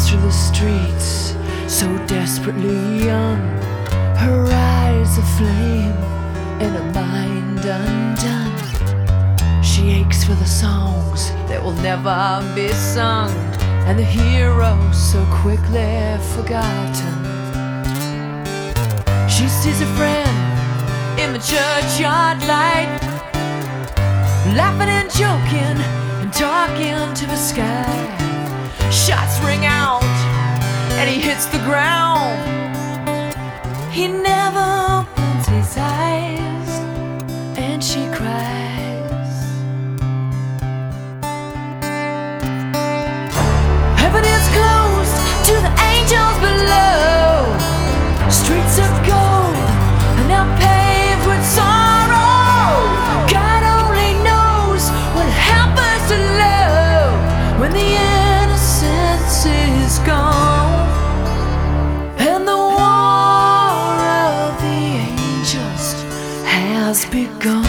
through the streets, so desperately young, her eyes aflame and her mind undone. She aches for the songs that will never be sung, and the heroes so quickly forgotten. She sees a friend in the churchyard light, laughing and joking and talking to the sky. Shots ring out and he hits the ground. He never opens his eyes and she cries. Heaven is closed to the angels below. Streets of gold and now paved with sorrow. God only knows what happens to love when the innocence is gone. And the war of the angels has begun.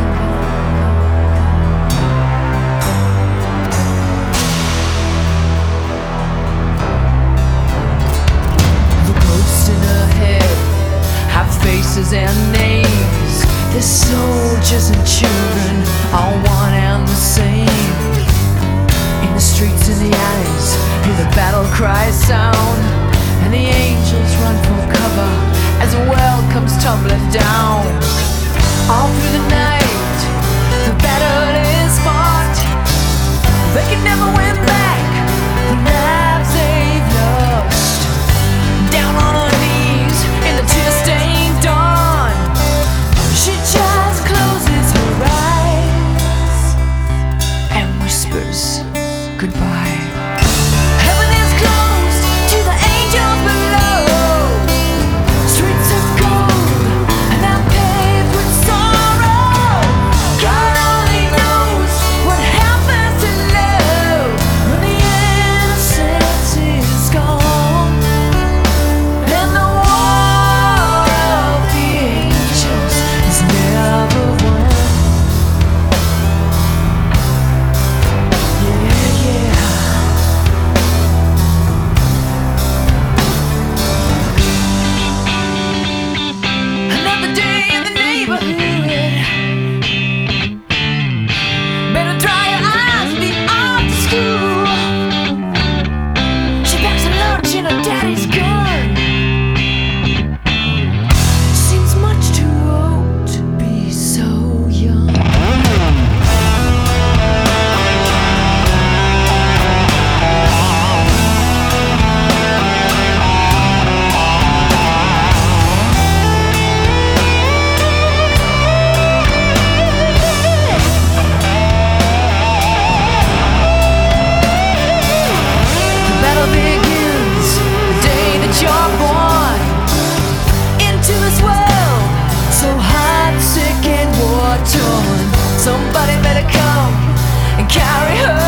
Faces and names, the soldiers and children are one and the same. In the streets and the alleys, hear the battle cries sound, and the angels run for cover as the world comes tumbling down. All through the night, the battle is fought. They can never win back the lives they've lost. Down on her knees in the tear-stained dawn, she just closes her eyes and whispers goodbye. Heaven is closed to the angels below. Streets of gold and now paved with sorrow. God only knows what happens to love when the innocence is gone. And the war of the angels is never won. Yeah, yeah. Another day in the neighborhood. Better dry your eyes, be off to school. She packs her lunch in her daddy's gun. Seems much too old to be so young. The battle begins the day that you're born into this world so hot, sick, and war-torn. Somebody better come and carry her